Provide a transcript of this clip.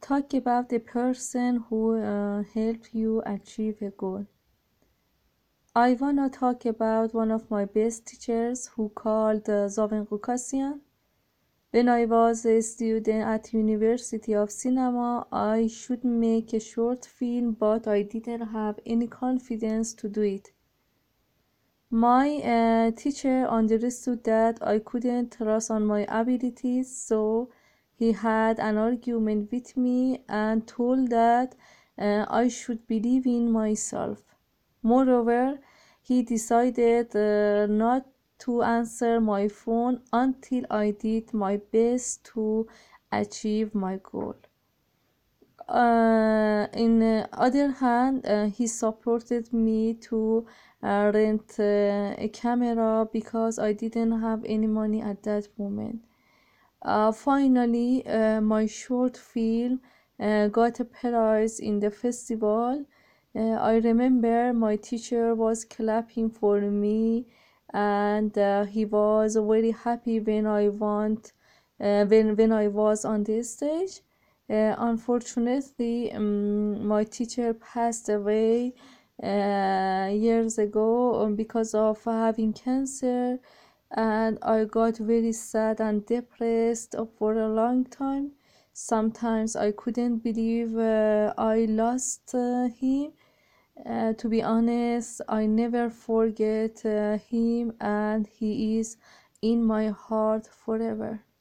talk about the person who helped you achieve a goal. I wanna talk about one of my best teachers who called Zavin Gukasian. When I was a student at University of Cinema, I should make a short film, but I didn't have any confidence to do it. My teacher understood that I couldn't trust on my abilities, so he had an argument with me and told that I should believe in myself. Moreover, he decided not to answer my phone until I did my best to achieve my goal. In the other hand, he supported me to rent a camera because I didn't have any money at that moment. Finally, my short film got a prize in the festival. I remember my teacher was clapping for me, and he was very happy when I when I was on the stage. Unfortunately, my teacher passed away years ago because of having cancer, and I got very sad and depressed for a long time. Sometimes I couldn't believe I lost him. To be honest, I never forget him, and he is in my heart forever.